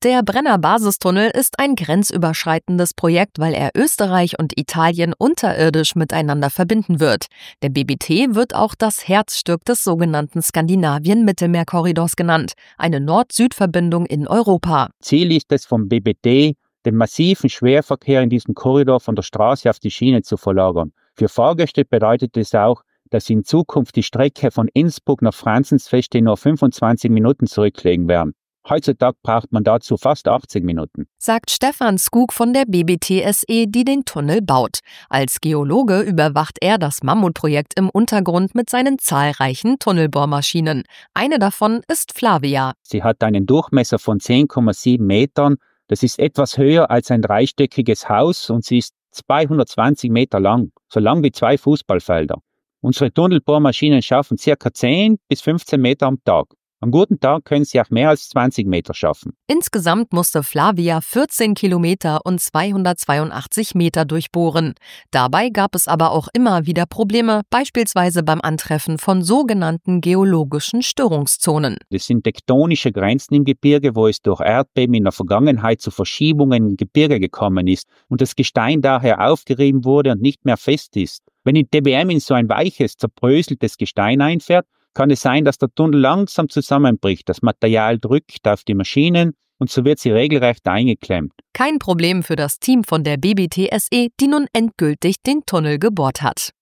Der Brenner-Basistunnel ist ein grenzüberschreitendes Projekt, weil er Österreich und Italien unterirdisch miteinander verbinden wird. Der BBT wird auch das Herzstück des sogenannten Skandinavien-Mittelmeer-Korridors genannt, eine Nord-Süd-Verbindung in Europa. Ziel ist es vom BBT, den massiven Schwerverkehr in diesem Korridor von der Straße auf die Schiene zu verlagern. Für Fahrgäste bedeutet es auch, dass sie in Zukunft die Strecke von Innsbruck nach Franzensfeste in nur 25 Minuten zurücklegen werden. Heutzutage braucht man dazu fast 80 Minuten. Sagt Stefan Skug von der BBT SE, die den Tunnel baut. Als Geologe überwacht er das Mammutprojekt im Untergrund mit seinen zahlreichen Tunnelbohrmaschinen. Eine davon ist Flavia. Sie hat einen Durchmesser von 10,7 Metern. Das ist etwas höher als ein dreistöckiges Haus und sie ist 220 Meter lang, so lang wie 2 Fußballfelder. Unsere Tunnelbohrmaschinen schaffen ca. 10 bis 15 Meter am Tag. Am guten Tag können sie auch mehr als 20 Meter schaffen. Insgesamt musste Flavia 14 Kilometer und 282 Meter durchbohren. Dabei gab es aber auch immer wieder Probleme, beispielsweise beim Antreffen von sogenannten geologischen Störungszonen. Das sind tektonische Grenzen im Gebirge, wo es durch Erdbeben in der Vergangenheit zu Verschiebungen im Gebirge gekommen ist und das Gestein daher aufgerieben wurde und nicht mehr fest ist. Wenn die TBM in so ein weiches, zerbröseltes Gestein einfährt, kann es sein, dass der Tunnel langsam zusammenbricht. Das Material drückt auf die Maschinen und so wird sie regelrecht eingeklemmt. Kein Problem für das Team von der BBT SE, die nun endgültig den Tunnel gebohrt hat.